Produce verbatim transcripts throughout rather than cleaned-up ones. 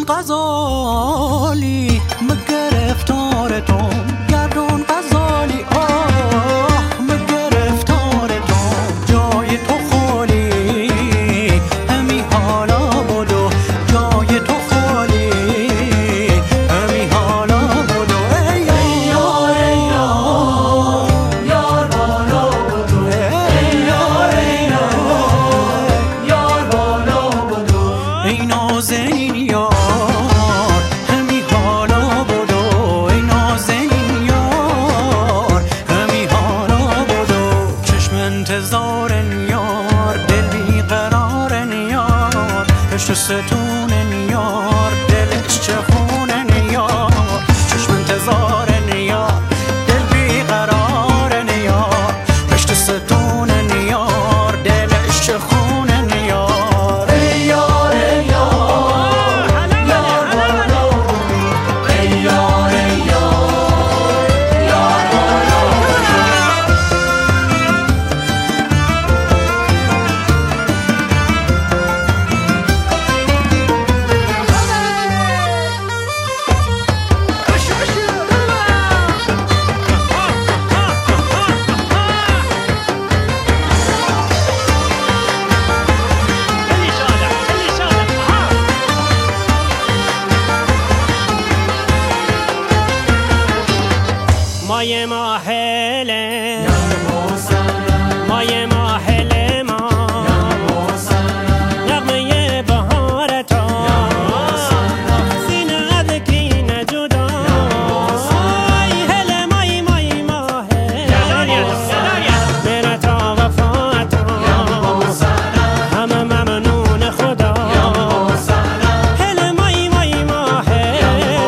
غزالی مگرفتار توم گردون غزالی آه مگرفتار توم جای تو خالی همی حالا بدو جای تو خالی همی حالا بدو ای یار ای یار یار بالا بدو ای یار ای یار یار بالا بدو ای نازنین یار همی حالا بدو ای نازنین یار همی حالا بدو چشم انتظارن یار دل بیقرارن یار پشت ستونن یار دلش چه خونن یار چشم انتظارن یار دل بیقرارن یار پشت ستونن یار دلش چه خونن یار ای یار ای یار یار بالا ای یار ای یار یار بالا مای ماهله مای ماهله ما نغمه بهار تا سینه ذکی نجدا هله مای مای ماهله میره تا وفاتا همه ممنون خدا هله مای مای ماهله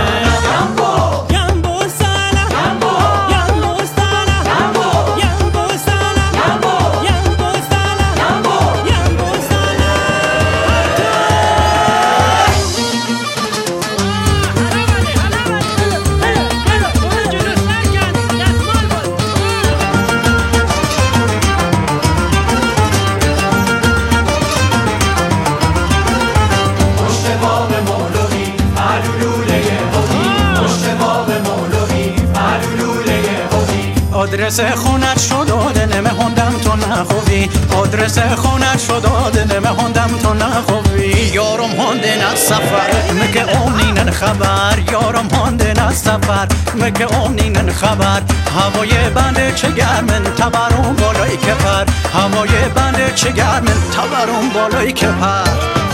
آدرس خونت شد دلم هندم تو نخوبی آدرس خونت شد دلم هندم تو نخوبی یارم هندن از سفر مگه اونینن خبر یارم هندن از سفر مگه اونینن خبر هوای بنده چه گرمن تبرون بالای کپر هوای بنده چه گرمن تبرون بالای کپر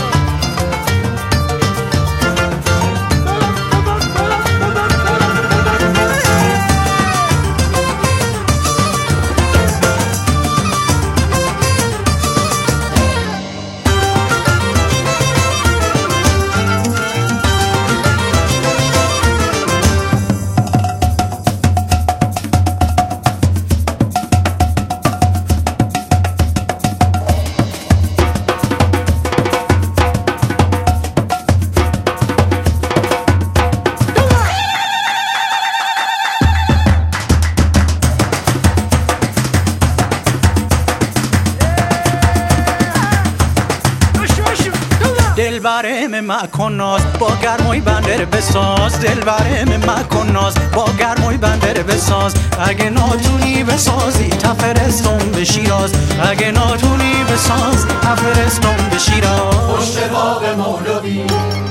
دل برم مکن ناز با گرمای بندر بساز دل برم مکن ناز با گرمای بندر بساز اگه ناتونی بسازی تفرستم به شیراز اگه ناتونی بساز تفرستم به شیراز پشت باغ مولوی